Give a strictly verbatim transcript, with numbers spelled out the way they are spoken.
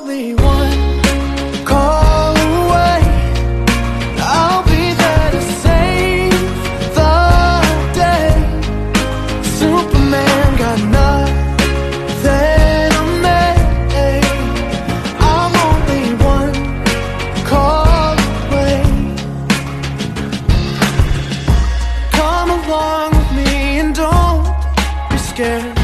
only one call away. I'll be there to save the day. Superman got nothing on me. I'm only one call away. Come along with me and don't be scared.